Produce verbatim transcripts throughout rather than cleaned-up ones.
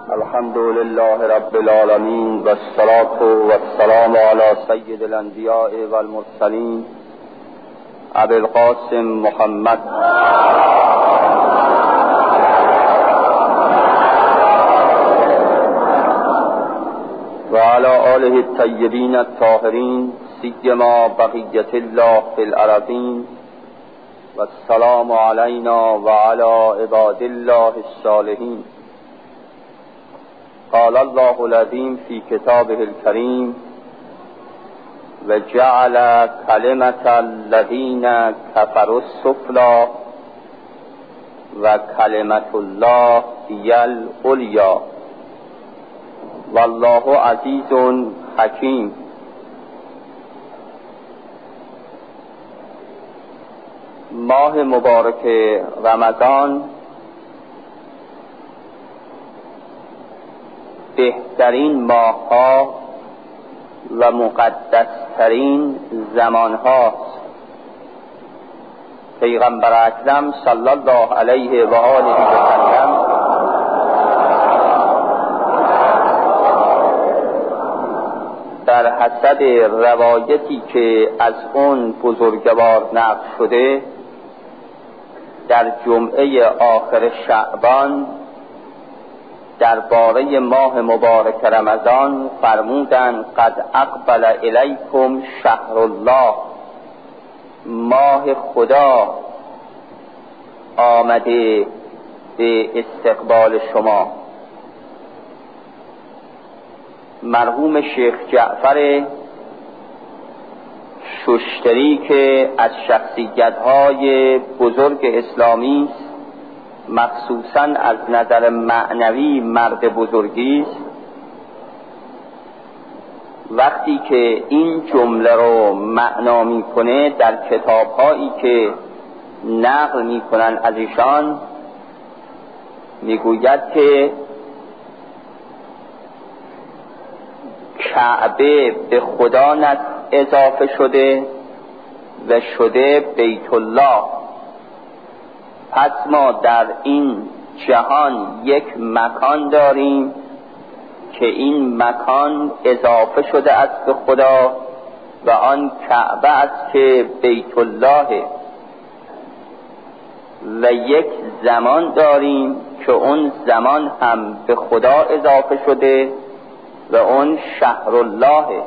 الحمد لله رب العالمين والصلاة والسلام على سيد الانبياء والمرسلين ابي القاسم محمد وعلى آله الطيبين الطاهرين سيما بقية الله في الأرضين والسلام علينا وعلى عباد الله الصالحين. قال الله العظيم في كتابه الكريم وجعل كلمة الذين كفروا السفلى وكلمة الله هي العليا والله عزيز حكيم. ماه مبارک رمضان بهترین ماه‌ها و مقدس‌ترین زمان‌هاست. پیغمبر اکرم صلی الله علیه و آله و سلم در حسب روایتی که از اون بزرگوار نقل شده در جمعه آخر شعبان درباره ماه مبارک رمضان فرمودند قد اقبل الیکم شهر الله، ماه خدا آمده به استقبال شما. مرحوم شیخ جعفر ششتری که از شخصیت‌های بزرگ اسلامی است، مخصوصاً از نظر معنوی مرد بزرگی است، وقتی که این جمله رو معنا میکنه در کتاب‌هایی که نقل میکنن از ایشان میگوید که کعبه به خدا اضافه شده و شده بیت الله. پس ما در این جهان یک مکان داریم که این مکان اضافه شده است به خدا و آن کعبه است که بیت الله، و یک زمان داریم که اون زمان هم به خدا اضافه شده و اون شهر الله،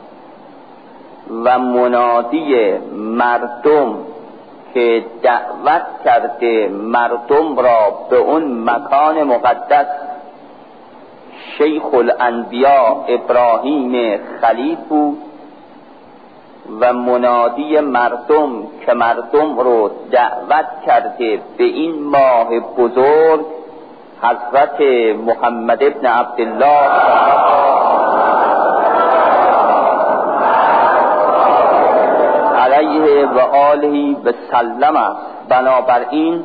و منادی مردم که دعوت کرده مردم را به اون مکان مقدس شیخ الانبیاء ابراهیم خلیل بود، و منادی مردم که مردم رو دعوت کرده به این ماه بزرگ حضرت محمد ابن عبدالله علیه و آله و سلم است. بنابراین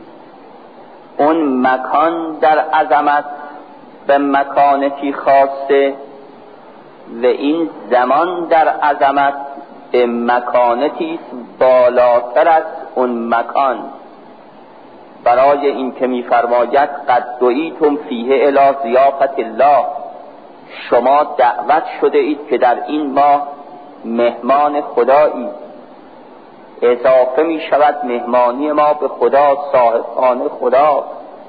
اون مکان در عظمت به مکانتی خاصه و این زمان در عظمت به مکانتی بالاتر از اون مکان. برای این که می‌فرماید قد دعیتم فیه الی ضیافت الله، شما دعوت شده اید که در این ماه مهمان خدایی. اضافه می شود مهمانی ما به خدا، صاحبخانه خدا.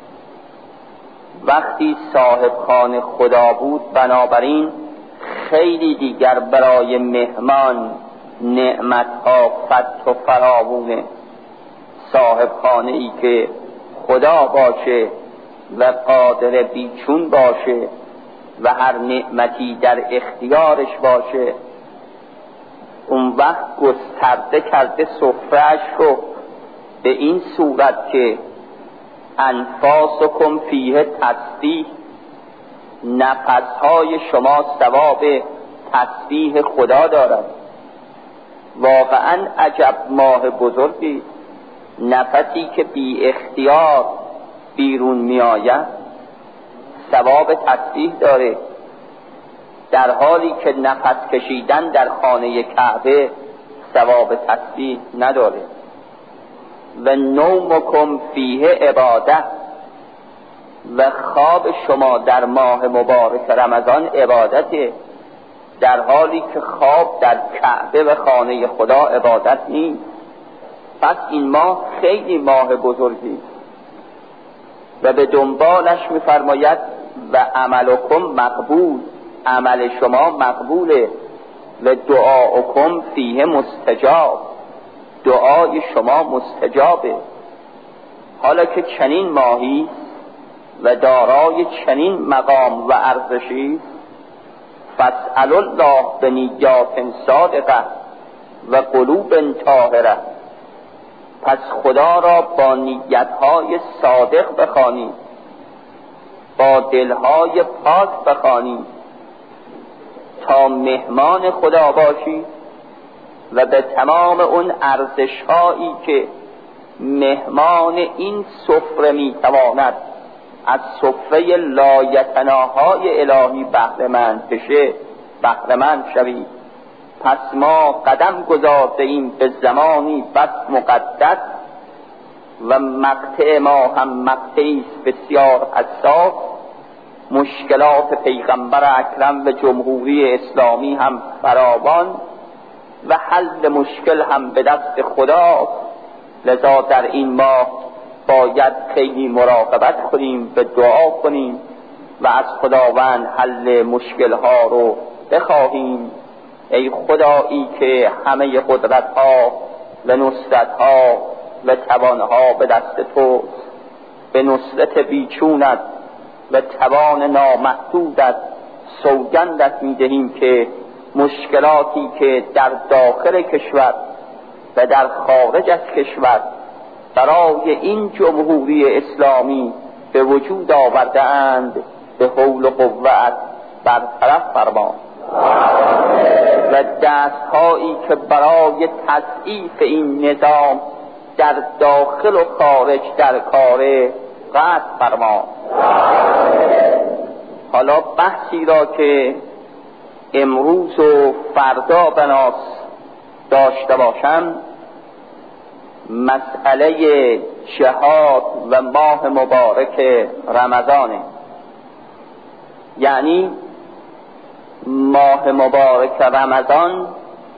وقتی صاحبخانه خدا بود بنابراین خیلی دیگر برای مهمان نعمتها فتح و فراوونه. صاحبخانه ای که خدا باشه و قادر بیچون باشه و هر نعمتی در اختیارش باشه، اون وقت گسترده کرده سفره‌اش رو به این صورت که انفاسکم فیه تسبیح، نفسهای شما ثواب تسبیح خدا دارد. واقعا عجب ماه بزرگی، نفسی که بی اختیار بیرون می آید ثواب تسبیح داره، در حالی که نفس کشیدن در خانه کعبه ثواب تسبیح نداره. و نومکم فیه عباده، و خواب شما در ماه مبارک رمضان عبادته، در حالی که خواب در کعبه و خانه خدا عبادت نیست. پس این ماه خیلی ماه بزرگی و به دنبالش می‌فرماید و عملکم مقبول، عمل شما مقبوله و دعاؤکم فیه مستجاب، دعای شما مستجابه. حالا که چنین ماهی و دارای چنین مقام و ارزشی، فاسألوا الله بنیات صادقه و قلوب طاهره، پس خدا را با نیتهای صادق بخوانید، با دلهای پاک بخوانید تا مهمان خدا باشید و به تمام اون ارزشهایی که مهمان این سفره میتواند از سفره لایتناهای الهی بهره‌مند بشه بهره‌مند شوید. پس ما قدم گذارده ایم به زمانی بس مقدس و مقطع ما هم مقطعی بسیار حساس. مشکلات پیغمبر اکرم و جمهوری اسلامی هم فراوان و حل مشکل هم به دست خدا، لذا در این ماه باید خیلی مراقبت کنیم و دعا کنیم و از خداوند حل مشکل‌ها رو بخواهیم. ای خدایی که همه قدرت‌ها و نصرت‌ها و توان‌ها به دست توست، به نصرت بیچونت و توان نامحدودت سوگندت می‌دهیم که مشکلاتی که در داخل کشور و در خارج از کشور برای این جمهوری اسلامی به وجود آورده اند به حول و قوت برطرف فرما و دستهایی که برای تضعیف این نظام در داخل و خارج در کار قطع فرما. حالا بحثی را که امروز و فردا بناس داشته باشم، مسئله جهاد و ماه مبارک رمضانه. یعنی ماه مبارک رمضان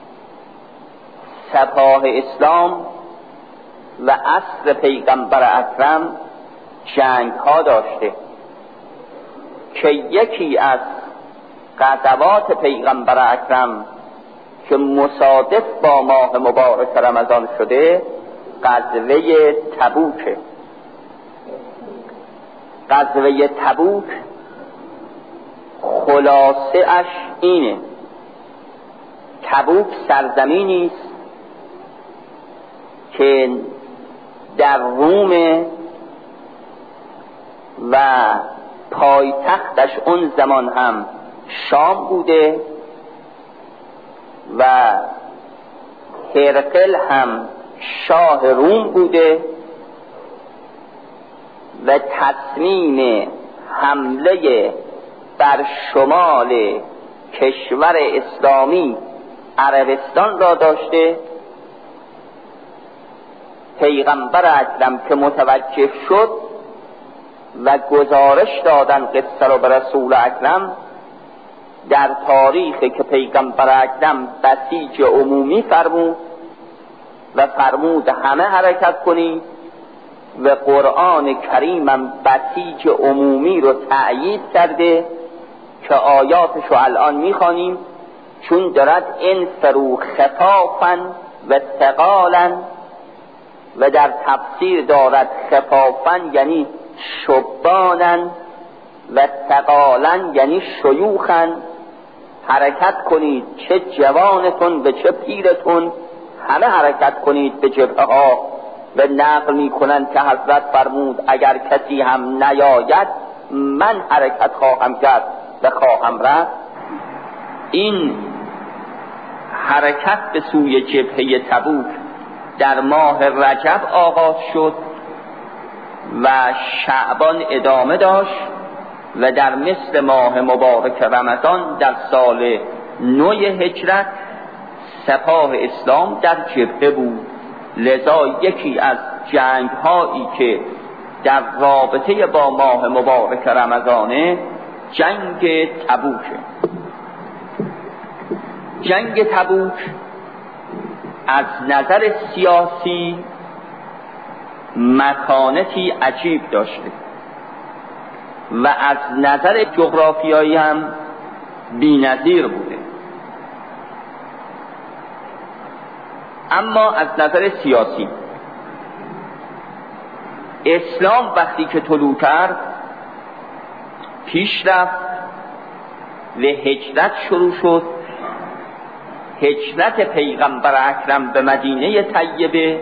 سپاه اسلام و عصر پیغمبر اکرم جنگ ها داشته که یکی از غزوات پیغمبر اکرم که مصادف با ماه مبارک رمضان شده غزوه تبوک. غزوه تبوک خلاصه اش اینه: تبوک سرزمینی است که در روم و پایتختش اون زمان هم شام بوده و هرقل هم شاه روم بوده و تصمیم حمله بر شمال کشور اسلامی عربستان را داشته. پیغمبر اکرم که متوجه شد و گزارش دادن قصه را به رسول اکرم، در تاریخی که پیغمبر اکرم بسیج عمومی فرمود و فرمود همه حرکت کنید و قرآن کریمم بسیج عمومی رو تأیید کرده که آیاتشو الان میخوانیم، چون دارد انفروا خفافا و ثقالا و در تفسیر دارد خفافا یعنی شبانا و ثقالا یعنی شیوخا. حرکت کنید چه جوانتون و چه پیرتون، همه حرکت کنید به جبهه ها. و نقل می کنند که حضرت فرمود اگر کسی هم نیاید من حرکت خواهم کرد و خواهم رفت. این حرکت به سوی جبهه تبوک در ماه رجب آغاز شد و شعبان ادامه داشت و در مثل ماه مبارک رمضان در سال نو هجرت سپاه اسلام در جبهه بود. لذا یکی از جنگ هایی که در رابطه با ماه مبارک رمضانه جنگ تبوکه. جنگ تبوک از نظر سیاسی مکانتی عجیب داشته و از نظر جغرافیایی هم بی‌نظیر بوده. اما از نظر سیاسی اسلام وقتی که طلوع کرد پیش رفت و هجرت شروع شد. هجرت پیغمبر اکرم به مدینه طیبه،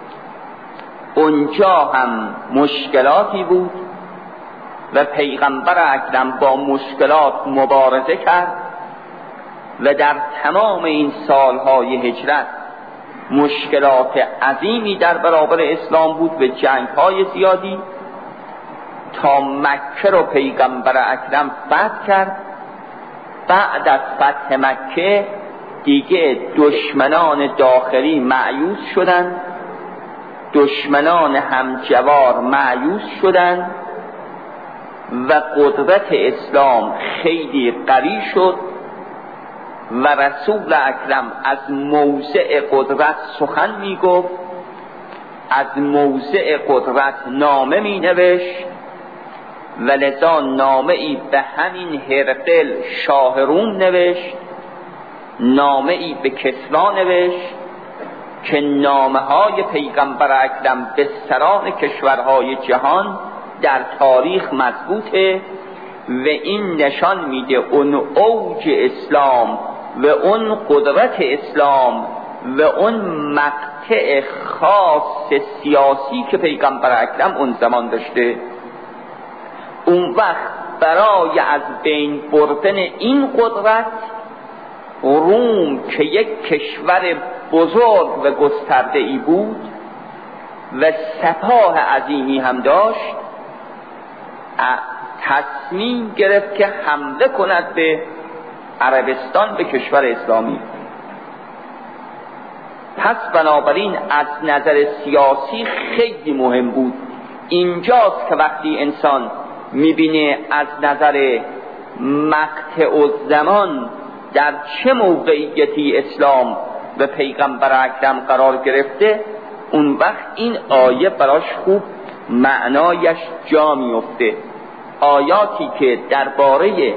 اونجا هم مشکلاتی بود و پیغمبر اکرم با مشکلات مبارزه کرد و در تمام این سالهای هجرت مشکلات عظیمی در برابر اسلام بود و جنگ‌های زیادی تا مکه رو پیغمبر اکرم فتح کرد. بعد از فتح مکه دیگه دشمنان داخلی مایوس شدند، دشمنان همجوار مایوس شدند و قدرت اسلام خیلی قوی شد و رسول اکرم از موضع قدرت سخن می گفت، از موضع قدرت نامه می نوشت و لذا نامه ای به همین هرقل شاه روم نوشت، نامه ای به کسری نوشت که نامه های پیغمبر اکرم به سران کشورهای جهان در تاریخ مضبوطه و این نشان میده اون اوج اسلام و اون قدرت اسلام و اون مقطع خاص سیاسی که پیغمبر اکرم اون زمان داشته. اون وقت برای از بین بردن این قدرت، روم که یک کشور بزرگ و گسترده ای بود و سپاه عظیمی هم داشت، تصمیم گرفت که حمله کند به عربستان، به کشور اسلامی. پس بنابراین از نظر سیاسی خیلی مهم بود. اینجاست که وقتی انسان میبینه از نظر مقطع الزمان در چه موقعیتی اسلام و پیغمبر اکرم قرار گرفته، اون وقت این آیه براش خوب معنایش جا میفته. آیاتی که درباره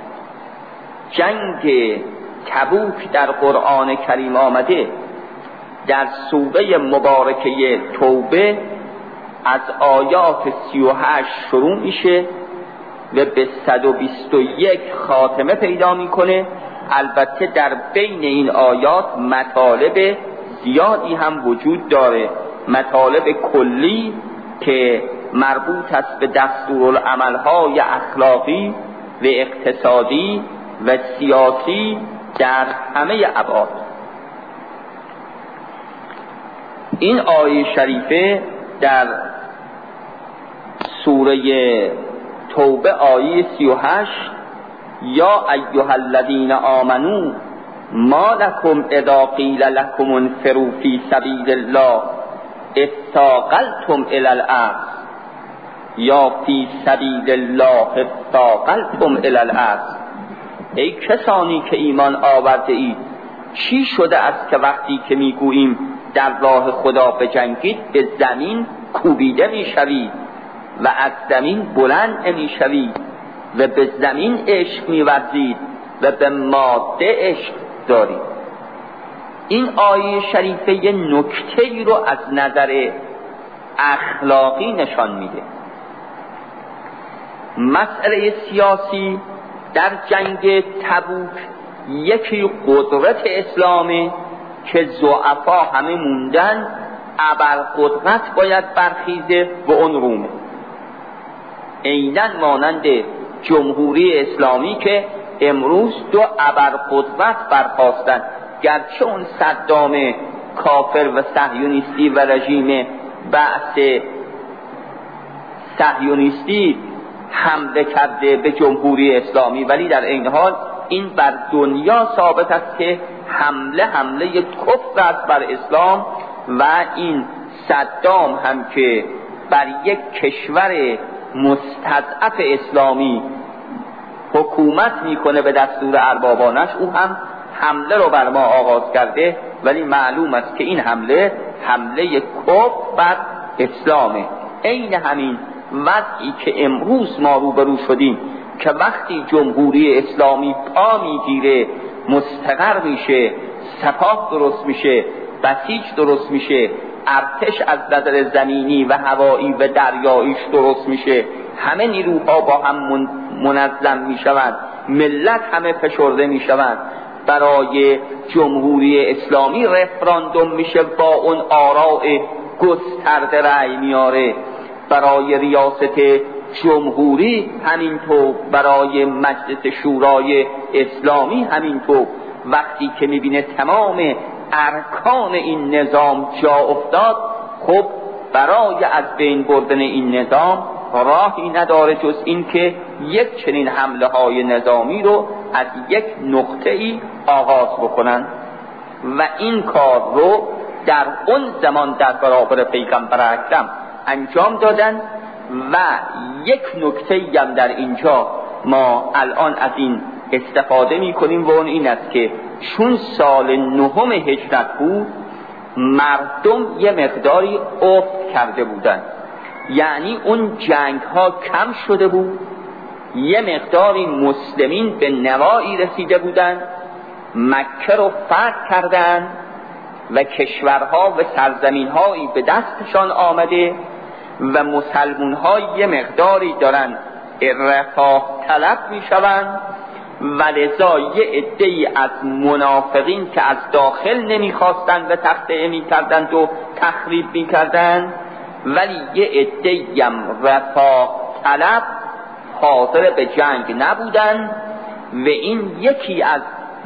جنگ تبوک در قرآن کریم آمده در سوره مبارکه توبه از آیات سی و هشت شروع میشه و به صد و بیست و یک خاتمه پیدا میکنه. البته در بین این آیات مطالب زیادی هم وجود داره، مطالب کلی که مربوط است به دستورالعمل‌های اخلاقی و اقتصادی و سیاسی در همه ابعاد. این آیه شریفه در سوره توبه آیه سی و هشت، یا ایها الذین آمنو ما لکم اذا قیل لکم انفروا فی سبیل الله اثاقلتم الی الارض یا فی سبیل الله اثاقلتم الی الارض. ای کسانی که ایمان آورده اید، چی شده است که وقتی که میگوییم در راه خدا بجنگید به زمین کوبیده میشوید و از زمین بلند نمیشوید و به زمین عشق می‌ورزید و به ماده عشق دارید. این آیه شریفه یه نکته‌ای رو از نظر اخلاقی نشان میده. مسئله سیاسی در جنگ تبوک یکی قدرت اسلامه که ضعفا همه موندن، ابرقدرت باید برخیزه و اون رومه. عیناً مانند جمهوری اسلامی که امروز دو ابرقدرت برخاستن، گرچه اون صدام کافر و صهیونیستی و رژیم بعث صهیونیستی حمله کرده به جمهوری اسلامی، ولی در این حال این بر دنیا ثابت است که حمله حمله کفر است بر اسلام و این صدام هم که بر یک کشور مستضعف اسلامی حکومت میکنه به دستور اربابانش، او هم حمله رو بر ما آغاز کرده، ولی معلوم است که این حمله حمله کفر بر اسلامه. عین همین وضعی که امروز ما روبرو شدیم که وقتی جمهوری اسلامی پا میگیره، مستقر میشه، سپاه درست میشه، بسیج درست میشه، ارتش از نظر زمینی و هوایی و دریاییش درست میشه، همه نیروها با هم منظم میشوند، ملت همه فشرده میشوند، برای جمهوری اسلامی رفراندوم میشه، با اون آراء گسترده رأی میاره، برای ریاست جمهوری همینطور، برای مجلس شورای اسلامی همینطور. وقتی که میبینه تمام ارکان این نظام جا افتاد، خب برای از بین بردن این نظام راهی نداره جز این که یک چنین حمله های نظامی رو از یک نقطه ای آغاز بکنن و این کار رو در اون زمان در برابر پیغمبر اکرم انجام دادن. و یک نکته هم در اینجا ما الان از این استفاده می کنیم و اون این است که چون سال نهم هجرت بود، مردم یه مقداری افت کرده بودن، یعنی اون جنگ ها کم شده بود، یه مقداری مسلمین به نوایی رسیده بودن، مکه رو فتح کردن و کشورها و سرزمین هایی به دستشان آمده و مسلمون ها یه مقداری دارن رفاه طلب می شوند و لذا یه عده‌ای از منافقین که از داخل نمی خواستن و تخطئه می کردند و تخریب می کردند، ولی یه عده‌ای هم رفاه طلب حاضر به جنگ نبودن و این یکی از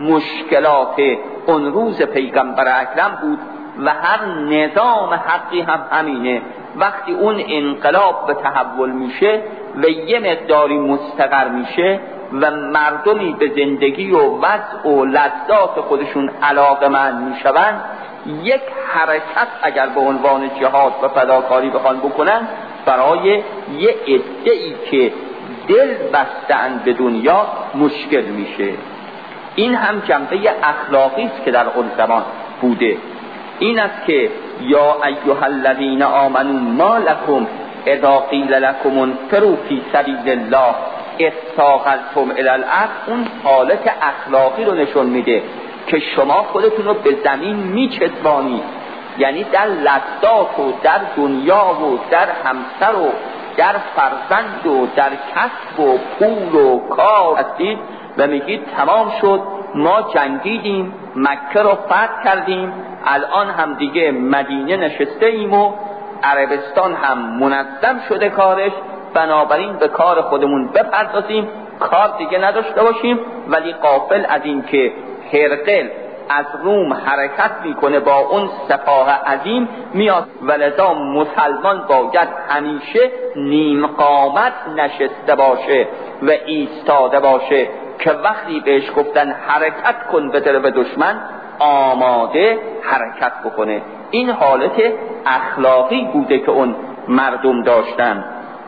مشکلات اون روز پیغمبر اکرم بود و هر نظام حقی هم همینه. وقتی اون انقلاب به تحول میشه و یه مقداری مستقر میشه و مردمی به زندگی و وضع و لذات خودشون علاقه‌مند میشوند، یک حرکت اگر به عنوان جهاد و فداکاری بخوان بکنن برای یه عده‌ای که دل بسته‌اند به دنیا مشکل میشه. این هم جنبه اخلاقی است که در اون زمان بوده. این است که یا ایها الذین آمنوا ما لکم اذا قیل لکم انفروا فی سبیل الله اثاقلتم الی الارض. اون حالت اخلاقی رو نشون میده که شما خودتون رو به زمین میچسبانید، یعنی در لذات و در دنیا و در همسر و در فرزند و در کسب و پول و کار هستید و میگید تمام شد، ما جنگیدیم، مکه رو فتح کردیم، الان هم دیگه مدینه نشسته ایم و عربستان هم منظم شده کارش، بنابراین به کار خودمون بپردازیم، کار دیگه نداشته باشیم. ولی غافل از این که هرقل از روم حرکت میکنه با اون سپاه عظیم میاد، ولذا مسلمان باید همیشه نیم قامت نشسته باشه و ایستاده باشه که وقتی بهش گفتن حرکت کن به طرف دشمن آماده حرکت بکنه. این حالت اخلاقی بوده که اون مردم داشتن.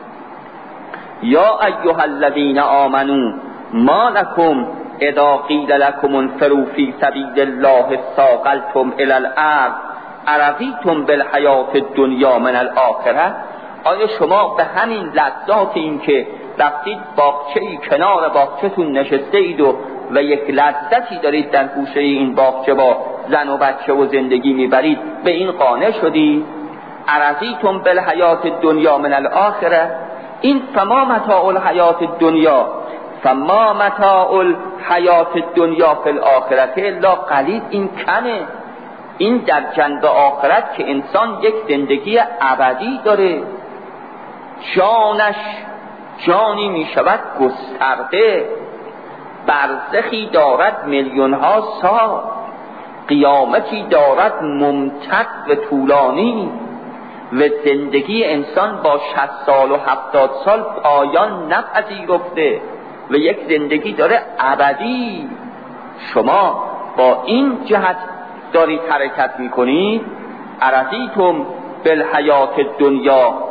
یا ایها الذین آمنوا ما لکم اذا قیل لکم انفروا فی سبیل الله اثاقلتم الی الارض ارضیتم بالحیات الدنیا من الاخره. آیا شما به همین لذات این که رفتید باغچه‌ای کنار باغچه‌تون نشسته اید و و یک لذتی دارید در گوشه این باغچه با زن و بچه و زندگی میبرید، به این قانع شدید؟ ارضیتم بالحیات الدنیا من الاخره. این فما متاع الحیات الدنیا فما متاع الحیات الدنیا فی الاخرة الا قلیل. این کمه. این در جنب آخرت که انسان یک زندگی ابدی داره، جانش جانی می شود گسترده، برزخی دارد میلیون ها سال، قیامتی دارد ممتد و طولانی و زندگی انسان با شصت سال و هفتاد سال پایان نپذیرفته و یک زندگی داره ابدی. شما با این جهت دارید حرکت میکنید. ارضیتم بالحیات الدنیا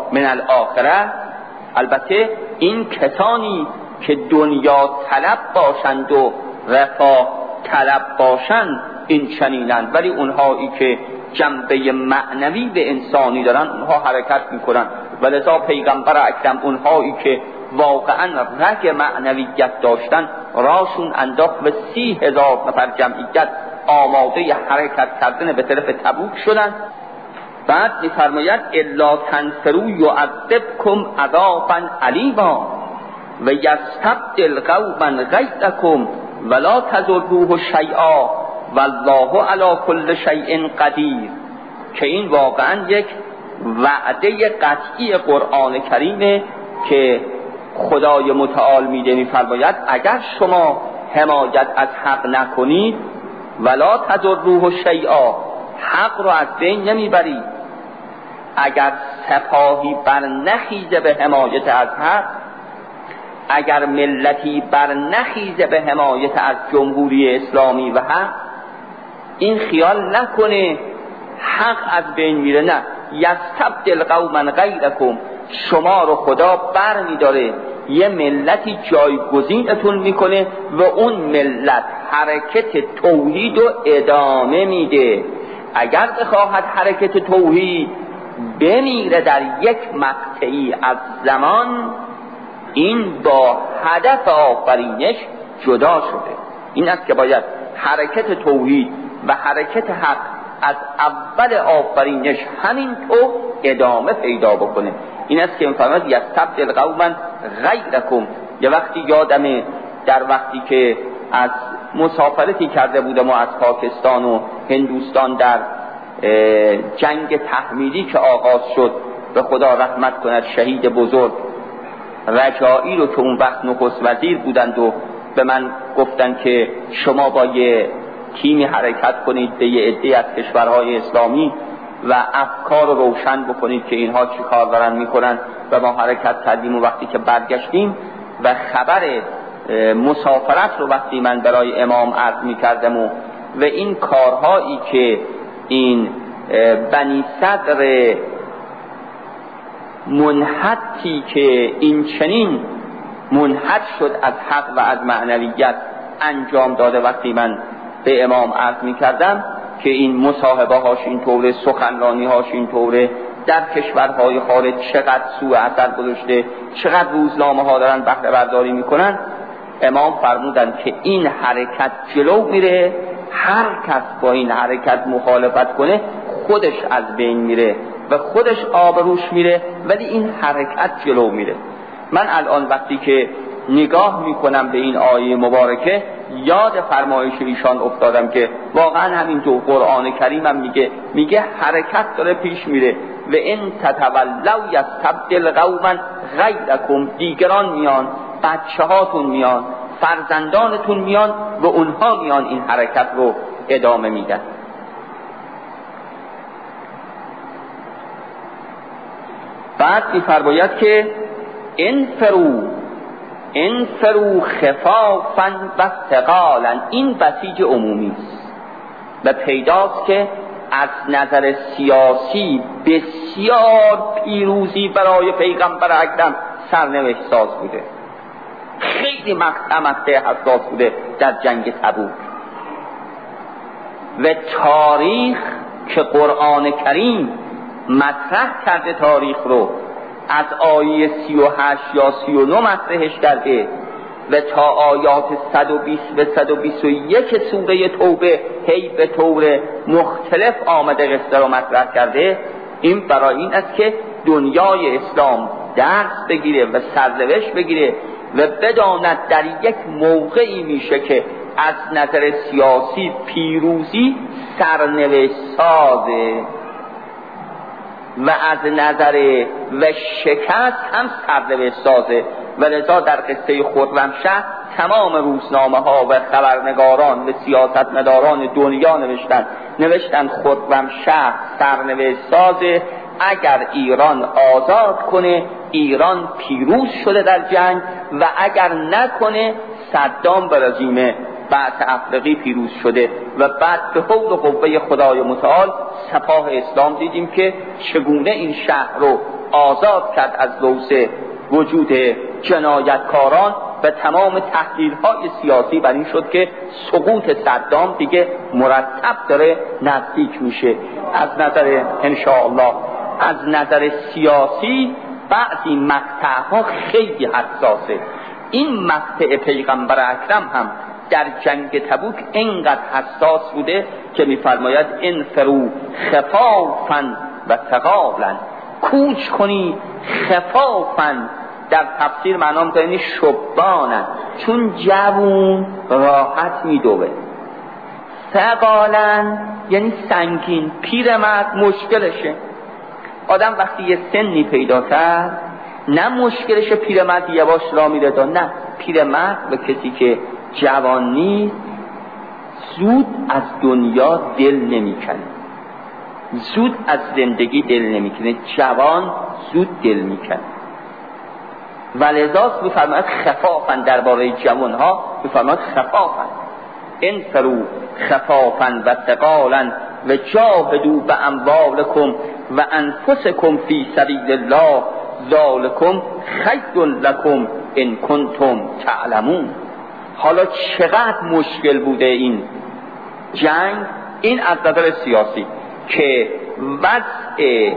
من الاخره. البته این کسانی که دنیا طلب باشند و رفاه طلب باشند این چنینند، ولی اونهایی که جنبه معنوی به انسانی دارن اونها حرکت میکنن. ولذا پیغمبر اکرم اونهایی که واقعا رگ معنویت داشتن راشون انداخت و سی هزار نفر جمعیت آماده حرکت کردن به طرف تبوک شدن. بعد میفرماید الا تنصروا یعذبکم عذابا علیما و یستبدل قوما غیرکم ولا تضروه شیئا والله علی کل شیء قدیر. که این واقعا یک وعده قطعی قرآن کریمه که خدای متعال میده، میفرماید اگر شما حمایت از حق نکنید ولا تضروه شیئا، حق رو از بین نمیبرید. اگر سپاهی بر نخیزه به حمایت از حق، اگر ملتی بر نخیزه به حمایت از جمهوری اسلامی و حق، این خیال نکنه حق از بین میره. نه، یستبدل قوما غیرکم، شما رو خدا بر میداره یه ملتی جایگزینتون میکنه و اون ملت حرکت توحید رو ادامه میده. اگر بخواهد حرکت توحید بمیره در یک مقطعی از زمان، این با هدف آفرینش جدا شده. این است که باید حرکت توحید و حرکت حق از اول آفرینش همینطور ادامه پیدا بکنه. این است که می‌فرماید یستبدل قوما غیرکم. یه وقتی یادمه در وقتی که از مسافرتی کرده بودم و از پاکستان و هندوستان در جنگ تحمیلی که آغاز شد، به خدا رحمت کند شهید بزرگ رجایی رو که اون وقت نخست وزیر بودند و به من گفتن که شما با یه تیمی حرکت کنید به یه عده از کشورهای اسلامی و افکار رو روشن بکنید که اینها چی کار دارن میکنن. و ما حرکت کردیم و وقتی که برگشتیم و خبر مسافرت رو وقتی من برای امام عرض میکردم و و این کارهایی که این بنی صدر منحتی که این چنین منحت شد از حق و از معنویت انجام داده، وقتی من به امام عرض میکردم که این مصاحبه هاش این طوره، سخنرانی هاش این طوره، در کشورهای خارج چقدر سوء اثر گذاشته، چقدر روزنامه ها دارن بهره برداری میکنن، امام فرمودن که این حرکت جلو میره، هر کس با این حرکت مخالفت کنه خودش از بین میره و خودش آبروش میره، ولی این حرکت جلو میره. من الان وقتی که نگاه میکنم به این آیه مبارکه یاد فرمایش ایشان افتادم که واقعا همین تو قرآن کریم هم میگه میگه حرکت داره پیش میره و ان تتولوا یستبدل قوما غیرکم، دیگران میان، بچه هاتون میان، فرزندانتون میان و اونها میان این حرکت رو ادامه میدن. بعد میفرماید که انفرو انفرو خفافا و ثقالا، این بسیج عمومی است و پیداست که از نظر سیاسی بسیار پیروزی برای پیغمبر اکرم سرنوشت ساز بوده، خیلی مقطع مقطع حساس بوده در جنگ تبوک. و تاریخ که قرآن کریم مطرح کرده تاریخ رو از آیه سی و هشت یا سی و نه مطرحش کرده و تا آیات صد و بیست و صد و بیست و یک سوره توبه هی به طور مختلف آمده قصه رو مطرح کرده. این برای این است که دنیای اسلام درس بگیره و سرنوشت بگیره و بداند در یک موقعی میشه که از نظر سیاسی پیروزی سرنوشت سازه و از نظر و شکست هم سرنوشت سازه. و لذا در قصه خرمشهر تمام روزنامه ها و خبرنگاران و سیاستمداران دنیا نوشتن نوشتن خرمشهر سرنوشت سازه، اگر ایران آزاد کنه ایران پیروز شده در جنگ و اگر نکنه صدام به رژیم بعث افریقی پیروز شده. و بعد به حول و قوه خدای متعال سپاه اسلام دیدیم که چگونه این شهر رو آزاد کرد از لوث وجود جنایتکاران و تمام تحلیل‌های سیاسی بر این شد که سقوط صدام دیگه مرتب داره نزدیک میشه. از نظر انشاءالله از نظر سیاسی بعضی مقطع‌ها خیلی حساسه. این مقطع پیغمبر اکرم هم در جنگ تبوک اینقدر حساس بوده که می‌فرماید انفروا خفافا و ثقالا، کوچ کنی خفافا، در تفسیر معنا می‌کنه یعنی شبانن، چون جوون راحت میدوه، ثقالا یعنی سنگین، پیرمرد مشکلشه. آدم وقتی یه سنی پیدا کرد نه مشکلشه پیرمرد یواش را میره دا، نه، پیرمرد و کسی که جوان نیست زود از دنیا دل نمیکنه، زود از زندگی دل نمیکنه، جوان زود دل میکنه. ولذا میفرماید خفافا، درباره جوان ها میفرماید خفافا، انفروا خفافا و ثقالا و جاهدوا باموالکم و انفسکم فی سبیل الله ذالکم خیر لکم ان کنتم تعلمون. حالا چقدر مشکل بوده این جنگ، این از نظر سیاسی که وضع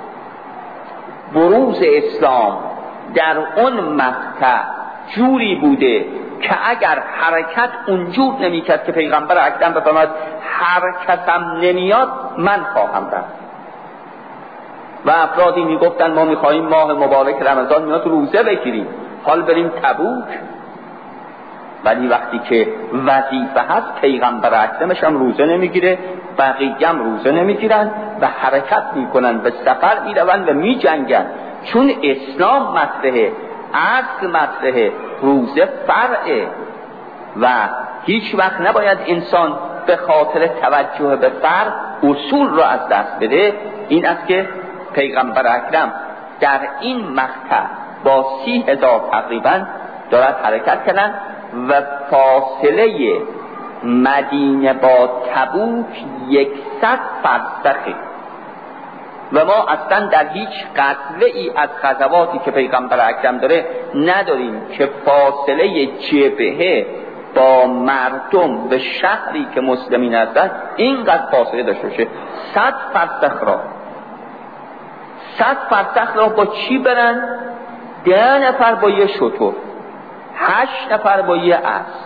بروز اسلام در اون مقطع جوری بوده که اگر حرکت اونجور نمی‌کرد که پیغمبر اکرم بفرماید حرکتم نمیاد من خواهم رفت، و افرادی میگفتن ما میخواهیم ماه مبارک رمضان میاد روزه بگیریم، حال بریم تبوک. ولی وقتی که وظیفه هست پیغمبر اکرمش هم روزه نمیگیره، بقیه هم روزه نمیگیرن و حرکت میکنن، به سفر میروند و میجنگن، چون اسلام مطرحه، اصل مطرحه، روزه فرعه و هیچ وقت نباید انسان به خاطر توجه به فرع اصول رو از دست بده. این است که پیغمبر اکرم در این مقطع با سی هزار تقریبا دارد حرکت کردن و فاصله مدینه با تبوک یکصد فرسخه و ما اصلا در هیچ غزوه ای از غزواتی که پیغمبر اکرم داره نداریم که فاصله جبهه با مردم به شهری که مسلمین هستند اینقدر فاصله داشته باشه. صد فرسخ را صد فرسخ را با چی برن؟ ده نفر با یه شتر، هشت نفر با یه اسب،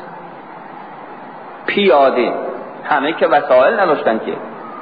پیاده، همه که وسایل نداشتن که.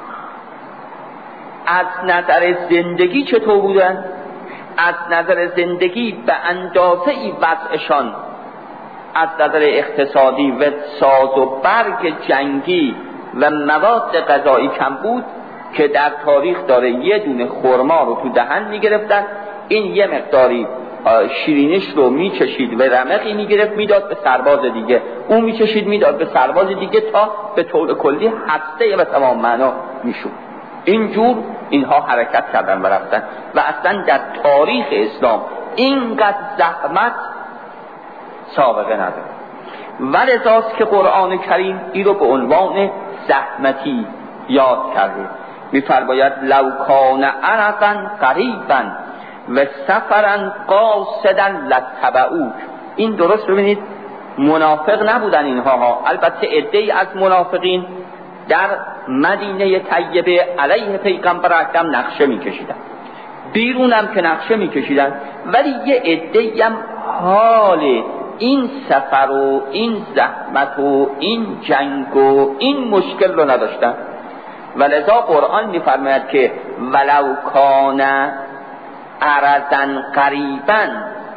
از نظر زندگی چطور بودن؟ از نظر زندگی به اندازه ای وضعشان از نظر اقتصادی و ساز و برگ جنگی و مواد غذایی کم بود که در تاریخ داره یه دونه خرما رو تو دهن میگرفتن، این یه مقداری شیرینش رو میچشید و رمقی میگرفت میداد به سرباز دیگه، اون میچشید میداد به سرباز دیگه، تا به طور کلی هسته و تمام معنا میشد. اینجور اینها حرکت کردن و رفتن و اصلا در تاریخ اسلام اینقدر زحمت سابقه نداره. ولذاست که قرآن کریم این رو به عنوان زحمتی یاد کرده. می‌فرماید لو کان عرضا قریبا و سفرا قاصدا لتبعوک. این درست ببینید منافق نبودن اینها ها. البته عده‌ای از منافقین در مدینه طیبه علیه پیغمبر اکرم نقشه می‌کشیدن، بیرون هم که نقشه می‌کشیدن، ولی یه عده‌ای هم حال این سفر و این زحمت و این جنگ و این مشکل رو نداشتن. ولذا قرآن می‌فرماید که ولو کان عرضا قریبا،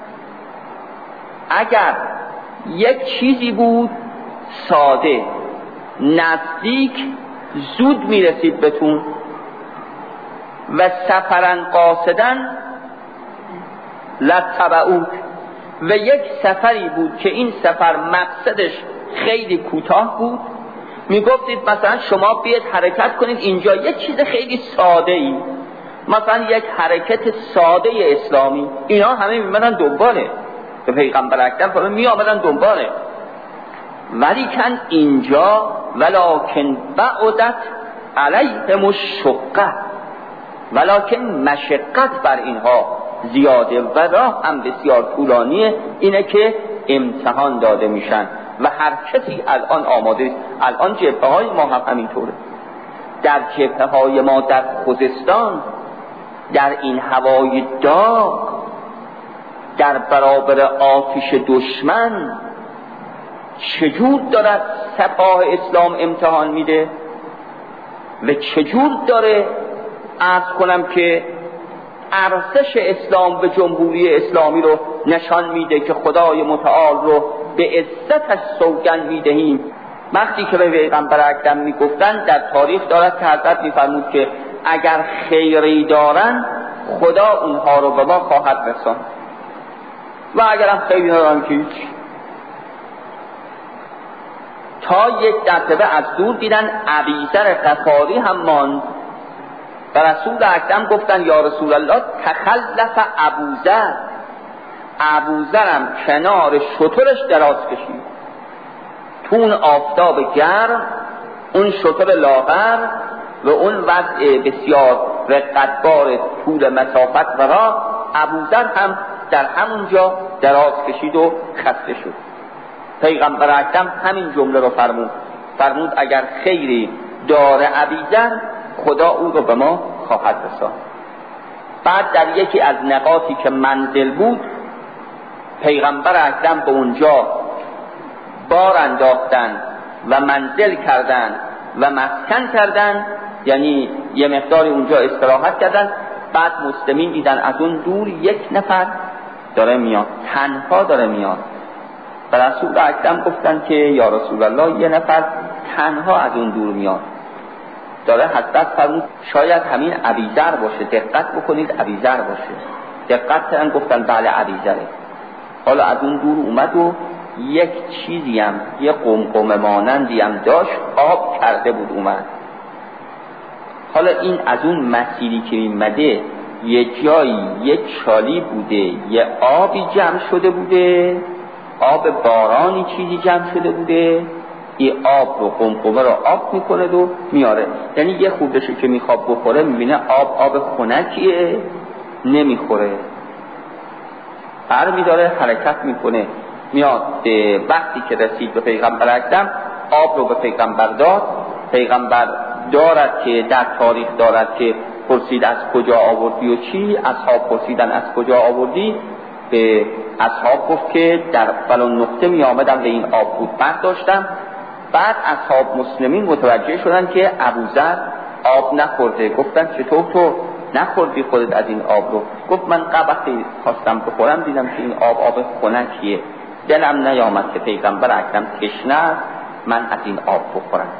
اگر یک چیزی بود ساده نزدیک زود میرسید بهتون، و سفرن قاصدن لتبعوک، و یک سفری بود که این سفر مقصدش خیلی کوتاه بود، میگفتید مثلا شما بیاید حرکت کنید اینجا، یک چیز خیلی ساده ای، مثلا یک حرکت ساده اسلامی، اینا همه میمدن دنباله به پیغمبر اکرم فرمان می آمدن دنباله. ولی کن اینجا ولکن بعدت علیهم الشقه، ولکن مشقت بر اینها زیاده و راه هم بسیار طولانیه، اینه که امتحان داده میشن و هر کسی الان آماده. الان جبهه های ما هم همینطوره. در جبهه های ما در خوزستان، در این هوای داغ، در برابر آتش دشمن چجور دارد سپاه اسلام امتحان میده و چجور داره عرض کنم که ارزش اسلام به جمهوری اسلامی رو نشان میده که خدای متعال رو به عزتش سوگند میدهیم. وقتی که به پیغمبر اکرم میگفتن در تاریخ دارد که حضرت میفرمود که اگر خیری دارن خدا اونها رو به ما خواهد رساند و اگر هم خیری دارن که هیچ. تا یک مرتبه از دور دیدن ابیذر غفاری هم ماند و رسول اکرم گفتن یا رسول الله تخلف ابوذر، ابوذرم کنار شترش دراز کشید تو اون آفتاب گرم، اون شتر لاغر و اون وضع بسیار رقتبار طول مسافت و راه، ابوذر هم در همونجا دراز کشید و خسته شد. پیغمبر اکرم همین جمله رو فرمود فرمود اگر خیری داره ابیذر خدا او رو به ما خواهد رساند. بعد در یکی از نقاطی که منزل بود پیغمبر اکرم به اونجا بار انداختن و منزل کردن و مسکن کردن، یعنی یه مقداری اونجا استراحت کردن. بعد مسلمین دیدن از اون دور یک نفر داره میاد، تنها داره میاد و رسول اکرم گفتن که یا رسول الله یه نفر تنها از اون دور میاد داره. حضرت فرمود شاید همین ابیذر باشه، دقت بکنید ابیذر باشه. دقت کردن گفتن بله ابیذره. حالا از اون دور اومد و یک چیزی هم یه قمقمه مانندی هم داشت، آب کرده بود اومد. حالا این از اون مسیری که میمده یه جایی یه چالی بوده، یه آبی جمع شده بوده، آب بارانی چیزی جمع شده بوده، این آب رو قمقمه رو آب میکنه و میاره. یعنی یه خوبشو که میخواد بخوره میبینه آب آب خنکیه، نمیخوره، بر میداره حرکت میکنه میاد. وقتی که رسید به پیغمبر اکرم آب رو به پیغمبر داد. پیغمبر دارد که در تاریخ دارد که پرسید از کجا آوردی و چی؟ اصحاب پرسیدن از کجا آوردی؟ به اصحاب گفت که در فلان نقطه می آمدم و این آب بود برداشتم. بعد اصحاب مسلمین متوجه شدن که ابوذر آب نخورده. گفتن چطور تو نخوردی خودت از این آب رو؟ گفت من قبضی خواستم بخورم دیدم که این آب آب خنکیه، دلم نیامد که پیغمبر اکرم تشنه است من از این آب بخورم.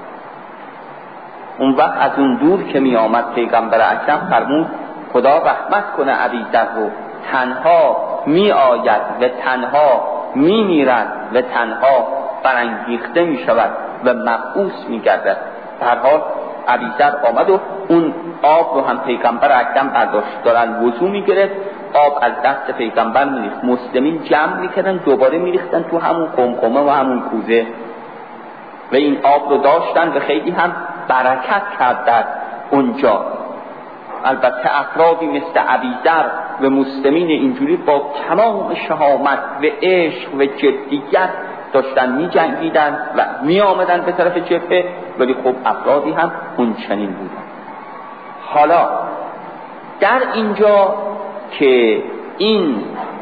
اون وقت از اون دور که می آمد پیغمبر اکرم فرمود خدا رحمت کنه ابیذر رو، تنها می آید و تنها می میرد و تنها برانگیخته می شود و مبعوث می گردد. در حال ابیذر آمد و اون آب رو هم پیغمبر اکرم برداشت دارن وضو می گرفت، آب از دست پیغمبر می ریخت. مسلمین جمع می کردن دوباره می ریختن تو همون قمقمه و همون کوزه و این آب رو داشتن و خیلی هم برکت کرد در اونجا. البته افرادی مثل ابیذر و مسلمین اینجوری با تمام شهامت و عشق و جدیت داشتن می جنگیدن و می آمدن به طرف جبهه، ولی خب افرادی هم اون چنین بودن. حالا در اینجا که این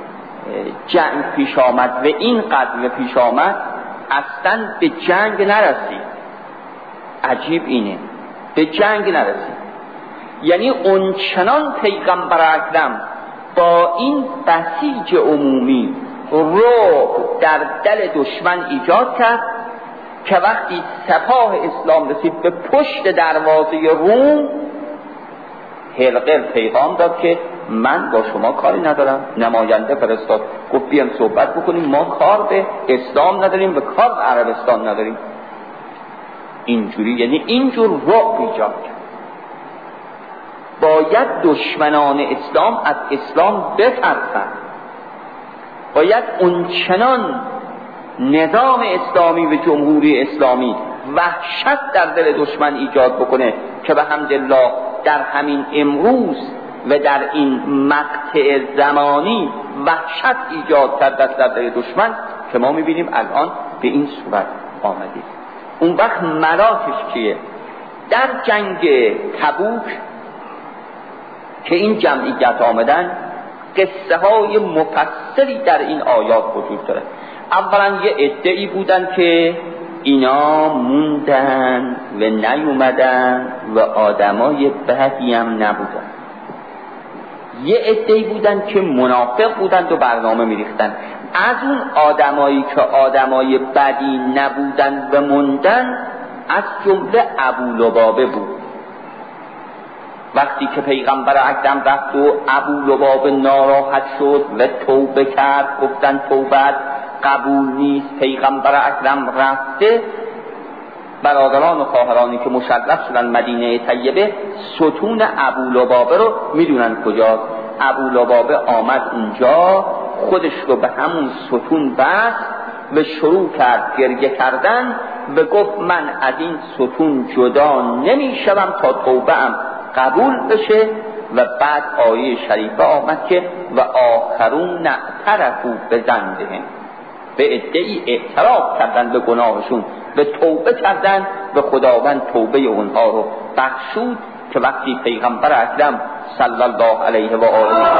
جنگ پیش آمد و این قدر پیش آمد اصلا به جنگ نرسید. عجیب اینه، به جنگ نرسید. یعنی اون چنان پیغمبر اکرم با این بسیج عمومی رو در دل دشمن ایجاد کرد که وقتی سپاه اسلام رسید به پشت دروازه روم، هرقل پیغام داد که من با شما کاری ندارم. نماینده فرستاد گفت بیام صحبت بکنیم، ما کار به اسلام نداریم و کار به عربستان نداریم. اینجوری یعنی اینجور رعب ایجاد کرد. باید دشمنان اسلام از اسلام بترسند، باید اون چنان نظام اسلامی و جمهوری اسلامی وحشت در دل دشمن ایجاد بکنه که به حمدالله در همین امروز و در این مقطع زمانی وحشت ایجاد کرد در سردر دشمن که ما میبینیم الان به این صورت آمده. اون وقت ملاکش چیه؟ در جنگ تبوک که این جمعیت آمدن قصه های مفصلی در این آیات وجود داره. اولا یه عده‌ای بودن که اینا موندن و نیومدن و آدمای بدی هم نبودن. یه عده‌ای بودن که منافق بودند و برنامه میریختن. از اون آدمایی که آدمای بدی نبودن و موندن از جمله ابولبابه بود. وقتی که پیغمبر اکرم رفت و ابولبابه ناراحت شد و توبه کرد، گفتن توبت قبول نیست، پیغمبر اکرم رفته، برادران و خواهرانی که مشرف شدن مدینه طیبه ستون ابولبابه رو میدونن کجاست. ابولبابه آمد اونجا، خودش رو به همون ستون بست و شروع کرد گریه کردن و گفت من از این ستون جدا نمیشم تا توبه‌ام قبول بشه. و بعد آیه شریفه آمد که و آخرون اعترفوا بذنبهم، به عده‌ای اعتراف کردن به گناهشون و توبه کردن و خداوند توبه اونها رو بخشود. که وقتی پیغمبر اکرم صلی الله علیه و آله و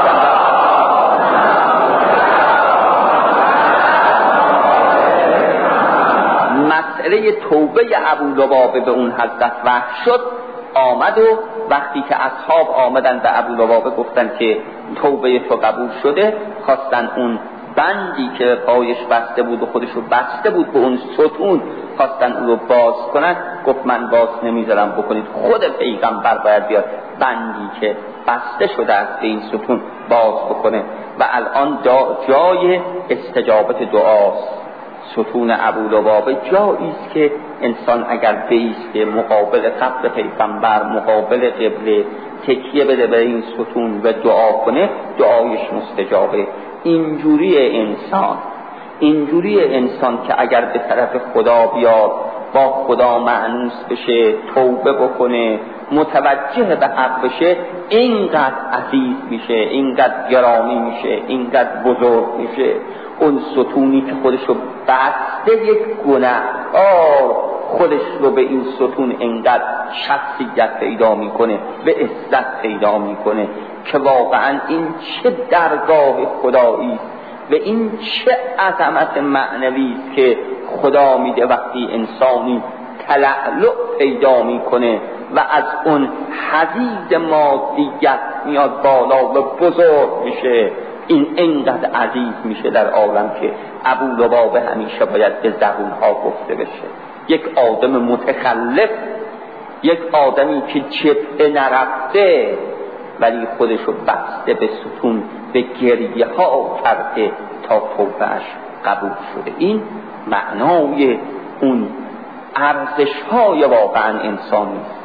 مسئله توبه ابولبابه به اون حضرت وحی شد، آمد و وقتی که اصحاب آمدن به ابولبابه گفتن که توبه تو قبول شده، خواستن اون بندی که پایش بسته بود و خودش رو بسته بود به اون ستون، خواستن اون رو باز کنن. گفت من باز نمیذارم بکنید، خود پیغمبر باید بیاد بندی که بسته شده است به این ستون باز بکنه. و الان جای استجابت دعاست. ستون ابولبابه جایی است که انسان اگر بایسته مقابل قبر پیغمبر، مقابل قبله، تکیه بده به این ستون و دعا کنه، دعایش مستجابه. اینجوری انسان اینجوری انسان که اگر به طرف خدا بیاد، با خدا مأنوس بشه، توبه بکنه، متوجه به حق بشه، اینقدر عزیز میشه، اینقدر گرامی میشه، اینقدر بزرگ میشه. اون ستونی که خودشو بسته یک گناهکار خودش رو به این ستون اینقدر شخصیت پیدا میکنه و عزت پیدا میکنه که واقعا این چه درگاه خدایی است و این چه عظمت معنوی است که خدا میده وقتی انسانی تلألؤ پیدا میکنه و از اون حضیض مادیت میاد بالا و بزرگ میشه. این اینقدر عزیز میشه در عالم که ابولبابه همیشه باید به زبونها گفته بشه. یک آدم متخلف، یک آدمی که جبهه نرفته ولی خودشو بسته به ستون، به گریه ها کرده تا توبهش قبول شده. این معنای اون ارزش های واقعا انسانی است.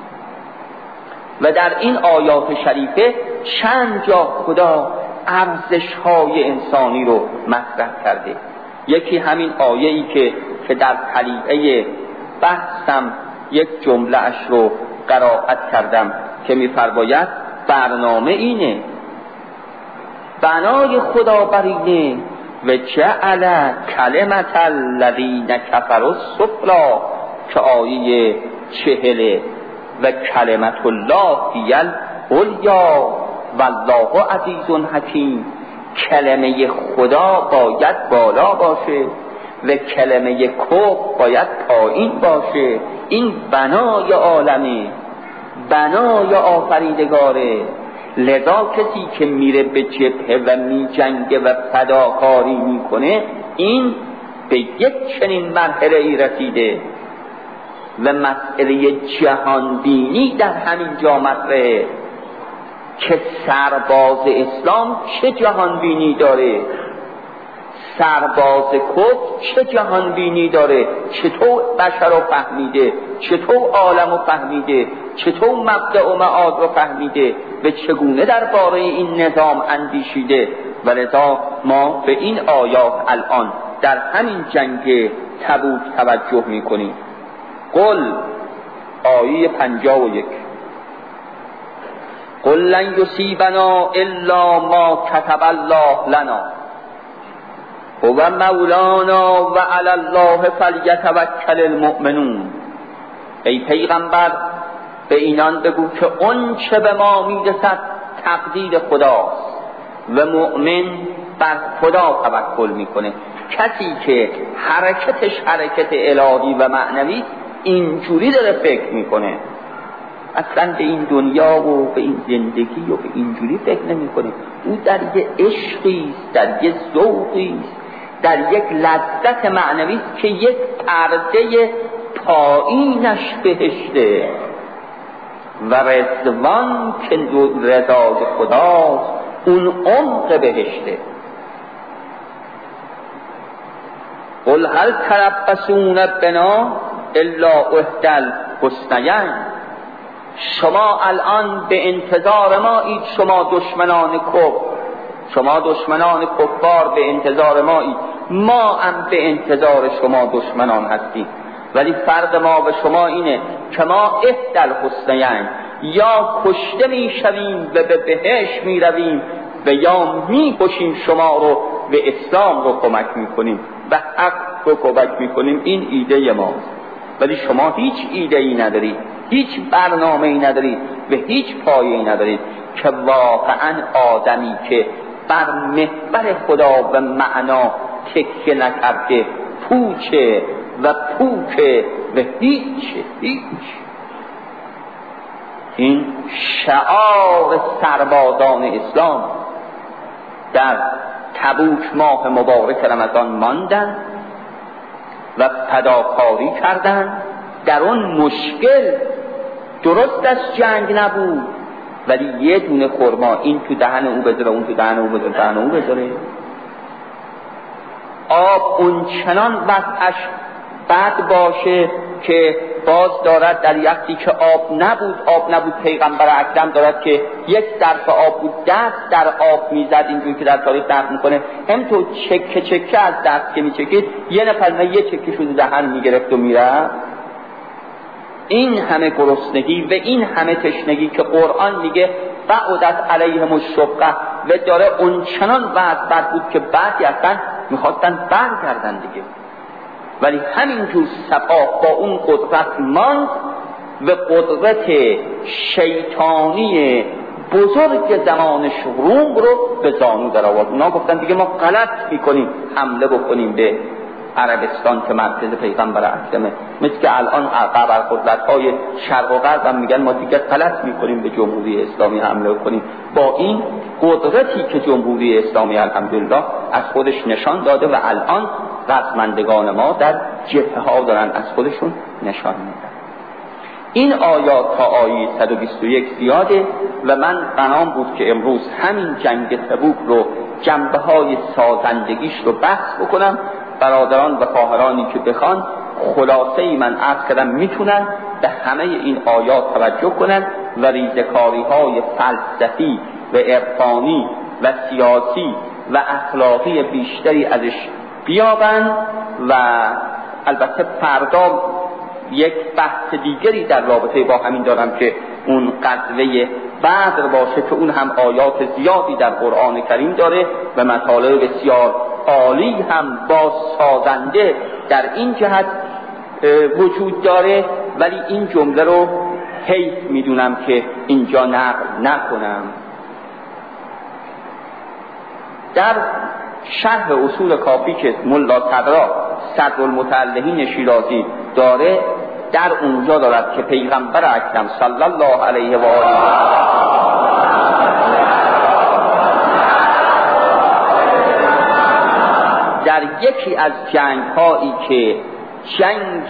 و در این آیات شریفه چند جا خدا ارزش های انسانی رو مطرح کرده. یکی همین آیه‌ای که که در طلیعه بحثم یک جمله اش رو قرائت کردم که می‌فرماید برنامه اینه، بنای خدا بر اینه و جعل کلمت الذین کفروا السفلی، که آیه چهل و کلمت الله هی العلیا والله عزیز حکیم. کلمه خدا باید بالا باشه و کلمه کفر باید پایین باشه. این بنای عالمه، بنای آفریدگاره. لذا کسی که میره به جبهه و میجنگه و فداکاری میکنه، این به یک چنین مرحله ای رسیده و مسئله جهانبینی در همین جا مطرحه که سرباز اسلام چه جهانبینی داره، سرباز کفر چه جهانبینی داره، چطور بشر رو فهمیده، چطور عالم رو فهمیده، چطور مبدأ و معاد رو فهمیده و چگونه درباره این نظام اندیشیده. و لذا ما به این آیات الان در همین جنگ تبوک توجه میکنیم. قل آیه پنجاه و یک، قل لن یصیبنا الا ما کتب الله لنا هو مولانا و علی الله فلیتوکل المؤمنون. ای پیغمبر به اینان بگو که اون چه به ما میرسد تقدیر خداست و مؤمن بر خدا توکل میکنه. کسی که حرکتش حرکت الهی و معنوی اینجوری داره فکر میکنه، اصلا به این دنیا و به این زندگی و به اینجوری فکر نمیکنه. او در یه عشقی است، در یه ذوقی است، در یک لذت معنوی است که یک پرده پایینش بهشته و رضوان که رضای خداست اون عمق بهشته. قل هل تربصون بنا الا احدی الحسنیین. شما الان به انتظار ما اید، شما دشمنان کفر، شما دشمنان کفار به انتظار ما اید، ما هم به انتظار شما دشمنان هستیم. ولی فرق ما و شما اینه که ما احدی الحسنیین، یا کشته می شویم و به بهشت می رویم و یا می کشیم شما رو و اسلام رو کمک می کنیم و حق رو کمک می کنیم. این ایده ماست. ولی شما هیچ ایده ای ندارید، هیچ برنامه ای ندارید و هیچ پایه ای ندارید که واقعا آدمی که بر محور خدا و معنا تکیه نکرده پوچه و پوکه و هیچ هیچ. این شعار سربازان اسلام در تبوک ماه مبارک رمضان ماندن و فداکاری کردن. در اون مشکل درست از جنگ نبود، ولی یه دونه خرما این تو دهن او بذاره، اون تو دهن او بذاره، دهن او بذاره. آب اون چنان وضعش بد باشه که باز دارد در وقتی که آب نبود آب نبود پیغمبر اکرم دارد که یک ظرف آب بود دست در آب میزد، اینجوری که در تاریخ نقل میکنه همینطور چکه چکه از دست که میچکید یه نفر یه چکه شده دهن میگرفت و میرفت. این همه گرسنگی و این همه تشنگی که قرآن میگه بعدت علیهم الشقه و داره اون چنان وضع بد بود که بعدی اصلا میخواستن برگردن دیگه، ولی همینجور سپاه با اون قدرت ماند و قدرت شیطانی بزرگ زمان روم رو به زانو در آورد. اونا گفتن دیگه ما غلط میکنیم حمله بکنیم به عربستان که مرکز پیغمبر اکرمه، مثل که الان قبر قدرت‌های شرق و غرب هم میگن ما دیگه غلط میکنیم به جمهوری اسلامی حمله کنیم. با این قدرتی که جمهوری اسلامی الحمدلله از خودش نشان داده و الان رزمندگان ما در جبهه ها دارن از خودشون نشان میدن. این آیات تا آیه صد و بیست و یک زیاده و من بنام بود که امروز همین جنگ تبوک رو جنبه های سازندگیش رو بحث بکنم. برادران و خواهرانی که بخوان خلاصه من عرض کردم میتونن به همه این آیات توجه کنن و ریزکاری های فلسفی و عرفانی و سیاسی و اخلاقی بیشتری ازش بیابن. و البته فردا یک بحث دیگری در رابطه با همین دارم که اون غزوه بدر باشه که اون هم آیات زیادی در قرآن کریم داره و مطالب بسیار عالی هم با سازنده در این جهت وجود داره، ولی این جمله رو حیف میدونم که اینجا نقل نکنم. در شرح اصول کافی که ملا صدرا صدرالمتعلقین شیرازی داره در اونجا دارد که پیغمبر اکرم صلی الله علیه و آله در یکی از جنگ هایی که جنگ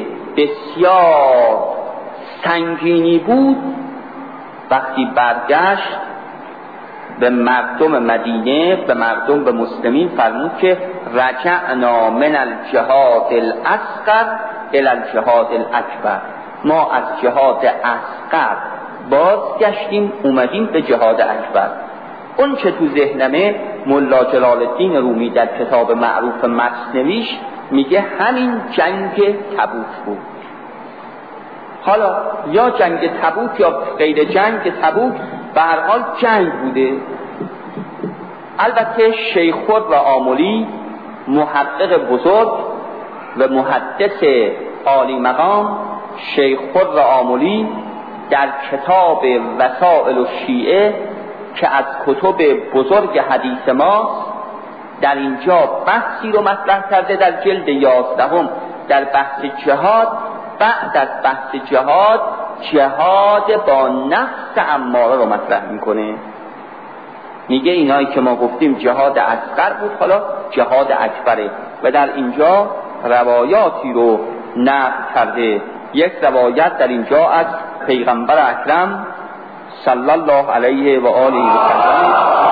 بسیار سنگینی بود وقتی برگشت به مردم مدینه، به مردم به مسلمین فرمود که رجعنا من الجهاد الاصغر الى الجهاد الاکبر، ما از جهاد اصغر بازگشتیم اومدیم به جهاد اکبر. اون چه تو ذهنمه ملا جلال الدین رومی در کتاب معروف مثنویش میگه همین جنگ تبوک بود. حالا یا جنگ تبوک یا غیر جنگ تبوک، به هر حال جنگ بوده. البته شیخ خود و آملی محقق بزرگ و محدث عالی مقام شیخ خود و آملی در کتاب وسائل الشیعه که از کتب بزرگ حدیث ماست در اینجا بحثی رو مطرح کرده در جلد یازدهم در بحث جهاد. بعد از بحث جهاد جهاد با نفس اماره رو مطرح میکنه، میگه اینایی که ما گفتیم جهاد اصغر بود، حالا جهاد اکبره و در اینجا روایاتی رو نقل کرده. یک روایت در اینجا از پیغمبر اکرم صلی الله علیه و آله و سلم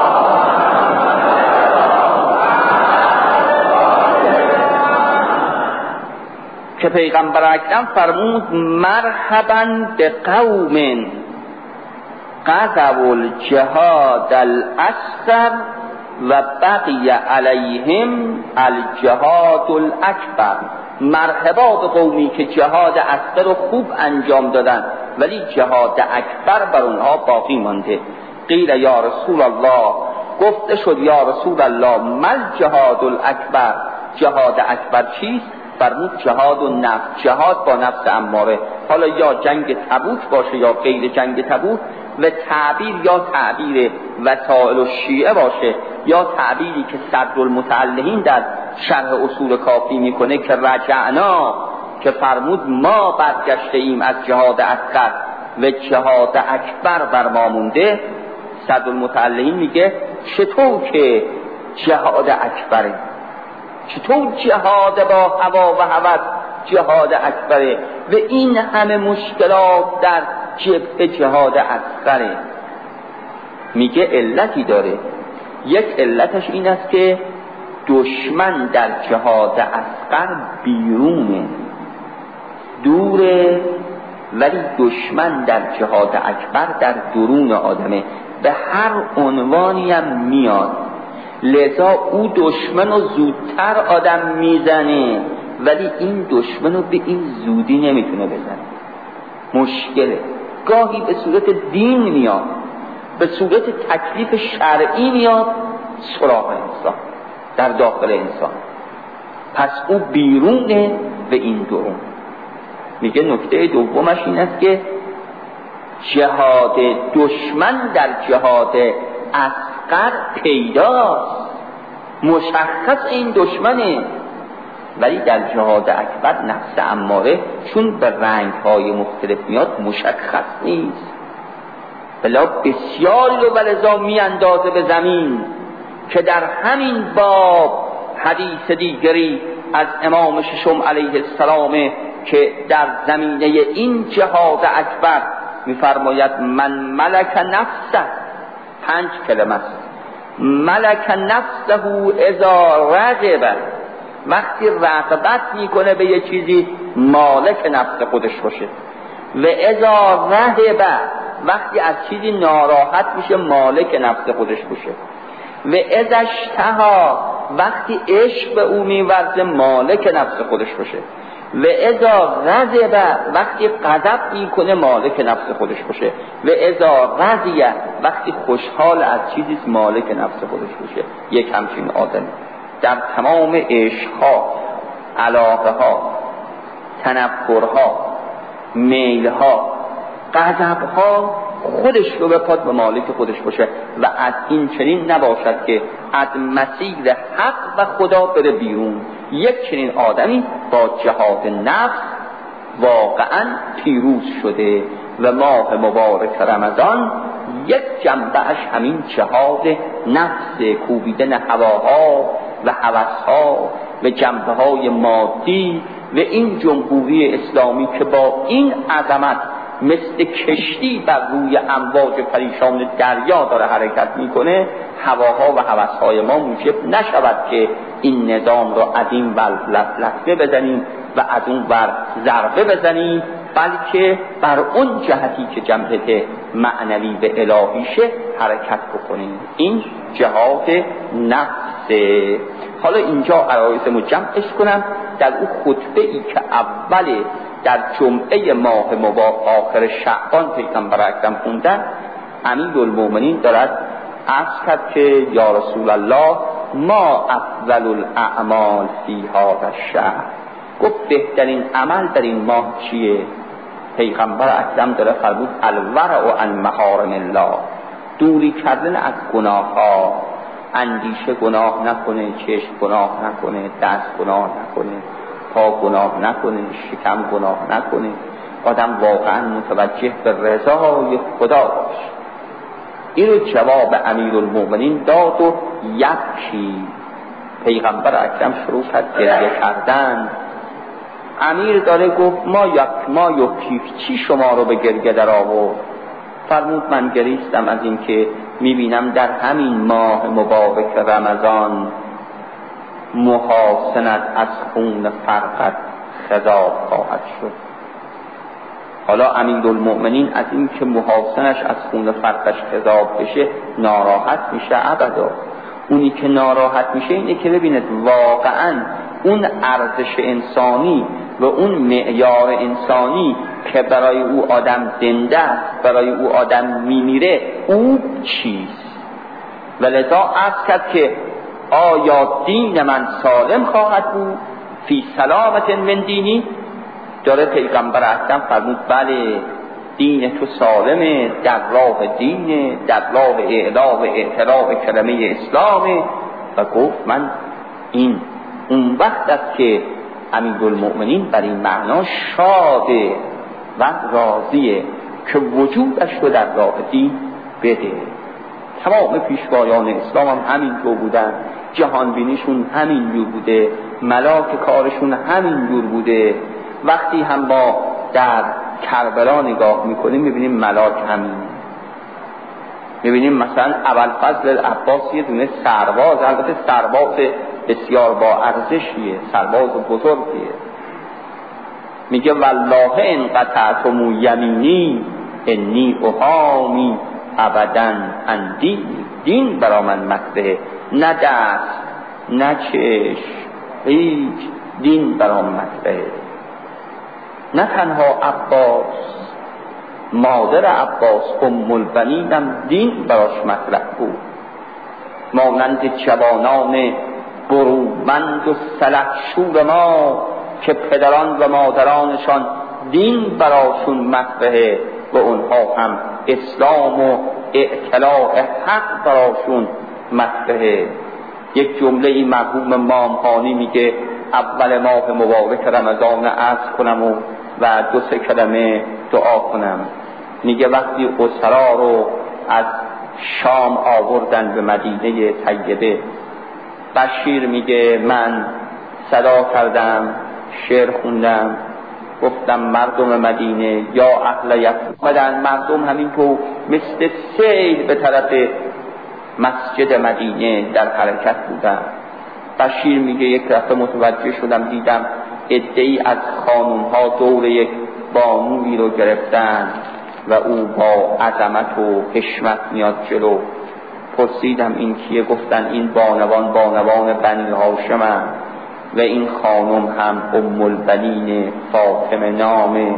که پیغمبر اکرم فرمود مرحبا به قوم قضوا الجهاد الاصغر و بقی علیهم الجهاد الاکبر. مرحبا به قومی که جهاد اصغر رو خوب انجام دادن ولی جهاد اکبر بر اونها باقی مانده. قیل یا رسول الله، گفته شد یا رسول الله مل جهاد الاکبر، جهاد اکبر چیست؟ فرمود جهاد و نفس، جهاد با نفس اماره. حالا یا جنگ تبوک باشه یا غیر جنگ تبوک و تعبیر یا تعبیر وسائل الشیعه باشه یا تعبیری که صدرالمتعلقین در شرح اصول کافی میکنه که رجعنا، که فرمود ما برگشته ایم از جهاد اصغر و جهاد اکبر بر ما مونده. صدرالمتعلقین میگه چطور که جهاد اکبره، چطور جهاد با هوا و هوس جهاد اکبره و این همه مشکلات در جبهه جهاد اصغره؟ میگه علتی داره. یک علتش این است که دشمن در جهاد اصغر بیرونه، دوره، ولی دشمن در جهاد اکبر در درون آدمه، به هر عنوانی هم میاد. لذا او دشمن رو زودتر آدم میزنه ولی این دشمن رو به این زودی نمیتونه بزنه. مشکله. گاهی به صورت دین میاد، به صورت تکلیف شرعی میاد سراغ انسان، در داخل انسان. پس او بیرونه و این درون. میگه نکته دومش این است که جهاد دشمن در جهاد اصغر پیداست، مشخص این دشمنه، ولی در جهاد اکبر نفس اماره چون به رنگ‌های مختلف میاد مشخص نیست، بلا بسیاری رو ولذا میاندازه به زمین. که در همین باب حدیث دیگری از امام ششم علیه السلام که در زمینه این جهاد اکبر میفرماید من ملک نفسه، پنج کلمه است. ملک نفسه اذا رغب، وقتی رغبت میکنه به یه چیزی مالک نفس خودش باشه. و اذا رهب، وقتی از چیزی ناراحت میشه مالک نفس خودش باشه. و اذا اشتها، وقتی عشق به او میورزه مالک نفس خودش باشه. و اذا غضب، وقتی غضب میکنه مالک نفس خودش باشه. و اذا رضی، وقتی خوشحال از چیزی مالک نفس خودش باشه. یک همچین آدمی در تمام عشقها، علاقه‌ها، تنفرها، میلها، غضبها خودش رو بپاد به مالک خودش باشه و از این چنین نباشد که از مسیر حق و خدا بره بیرون. یک چنین آدمی با جهاد نفس واقعا پیروز شده و ماه مبارک رمضان یک جنبهش همین جهاد نفس، کوبیدن هواها و هوسها و جنبه های مادی و این جمهوری اسلامی که با این عظمت مثل کشتی بر روی امواج پریشان دریا داره حرکت میکنه، هواها و هوسهای ما موجب نشود که این نظام رو از این ور لطمه بزنیم و از اون ور ضربه بزنیم، بلکه بر اون جهتی که جنبه معنوی و الهیشه حرکت بکنیم. این جهاد نفسه. حالا اینجا عرایزمو جمعش کنم. در اون خطبه ای که اول در جمعه ماه مبارک آخر شعبان پیغمبر اکرم خوندن، امیرالمومنین دارد عرض کرد که یا رسول الله ما افضل الاعمال فی هذا الشهر، گفت بهترین عمل در این ماه چیه؟ پیغمبر اکرم داره فرمود الورع عن محارم الله، دوری کردن از گناه ها، اندیشه گناه نکنه، چشم گناه نکنه، دست گناه نکنه، پا گناه نکنه، شکم گناه نکنه، آدم واقعا متوجه به رضای خدا باشه. این رو جواب امیرالمومنین داد و یکی پیغمبر اکرم شروع کرد گریه کردن. امیر داره گفت ما یک ما یکی چی شما رو به گریه در آورد؟ فرمود من گریستم از این که میبینم در همین ماه مبارک رمضان محاسنت از خون فرقت خضاب خواهد شد. حالا امیرالمومنین از این که محاسنش از خون فرقش خضاب بشه ناراحت میشه ابدا. اونی که ناراحت میشه اینه که ببیند واقعا اون ارزش انسانی و اون معیار انسانی که برای او آدم زنده است، برای او آدم میمیره، او چیست؟ ولذا عرض کرد که آیا دین من سالم خواهد بود؟ فی سلامت من دینی؟ داره پیغمبر اکرم فرمود بله دین تو سالمه، در راه دینه، در راه اعلا و اعتراف کلمه اسلامه. و گفت من این اون وقت است که امیرالمومنین بر این معنا شاده و راضیه که وجودش رو در راه دین بده. تمام پیشوایان اسلام هم همینطور بودن، جهانبینیشون همین جور بوده، ملاک کارشون همین جور بوده. وقتی هم ما در کربلا نگاه میکنیم میبینیم ملاک همین، میبینیم مثلا ابوالفضل العباس یه دونه سرباز، البته سرباز بسیار با ارزشیه، سرباز بزرگیه، میگه والله ان قطعتم یمینی انی احامی ابدا عن دینی، دین برا من مطرحه، نه دست نه چشم، هیچ، دین برا من مطرحه. نه تنها عباس، مادر عباس ام البنینم دین براش مطرح بود، مانند جوانان برومند و سلحشور ما که پدران و مادرانشان دین براشون مطرحه و اونها هم اسلام و اطلاع حق براشون مطرحه. یک جمله مرحوم مامخانی میگه اول ماه مبارک رمضان عرض کنم و, و دو سه کلمه دعا کنم. میگه وقتی اسرا رو از شام آوردن به مدینه طیبه، بشیر میگه من صدا کردم، شعر خوندم، گفتم مردم مدینه یا اهل یثرب، مردم همینطور مثل سیل به طرف مسجد مدینه در حرکت بودن. بشیر میگه یک دفعه متوجه شدم دیدم عده‌ای از خانم‌ها دور یک بانویی رو گرفتن و او با عظمت و حشمت میاد جلو. پرسیدم این کیه؟ گفتن این بانوان بانوان بنی هاشم و این خانم هم ام البنین فاطمه نامه،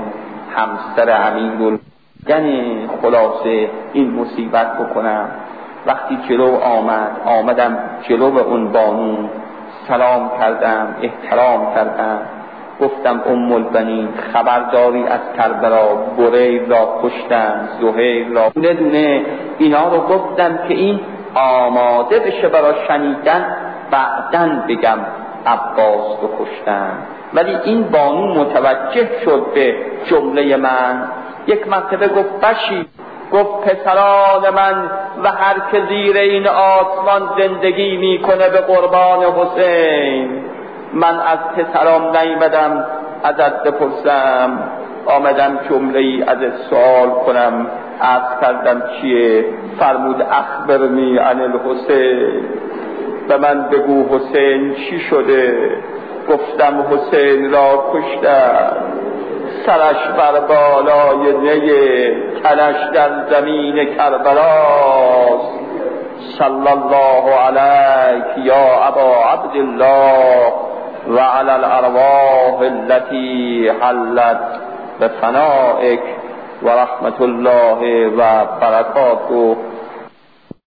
همسر امیرالمومنین. یعنی خلاصه این مصیبت بکنم. وقتی جلو آمد آمدم جلو به اون بانو، سلام کردم، احترام کردم، گفتم ام البنین خبرداری از کربلا، بریر را کشتن، زهیر را، دونه دونه اینا رو گفتم که این آماده بشه برای شنیدن، بعدن بگم عباس رو کشتن. ولی این بانو متوجه شد به جمله من، یک مرتبه گفت بشیر، گفت پسران من و هر که زیر این آسمان زندگی میکنه به قربان حسین، من از پسرام نیامدم ازت بپرسم، آمدم جمله ای از سوال کنم. عرض کردم چیه؟ فرمود اخبرنی عن الحسین، و من بگو حسین چی شده؟ گفتم حسین را کشتن، سرش بر بالای نی، تنش در زمین کربلاست. صلی الله علیک یا ابا عبدالله و علی الارواح التي حلت بفنائک و رحمت الله و برکاته.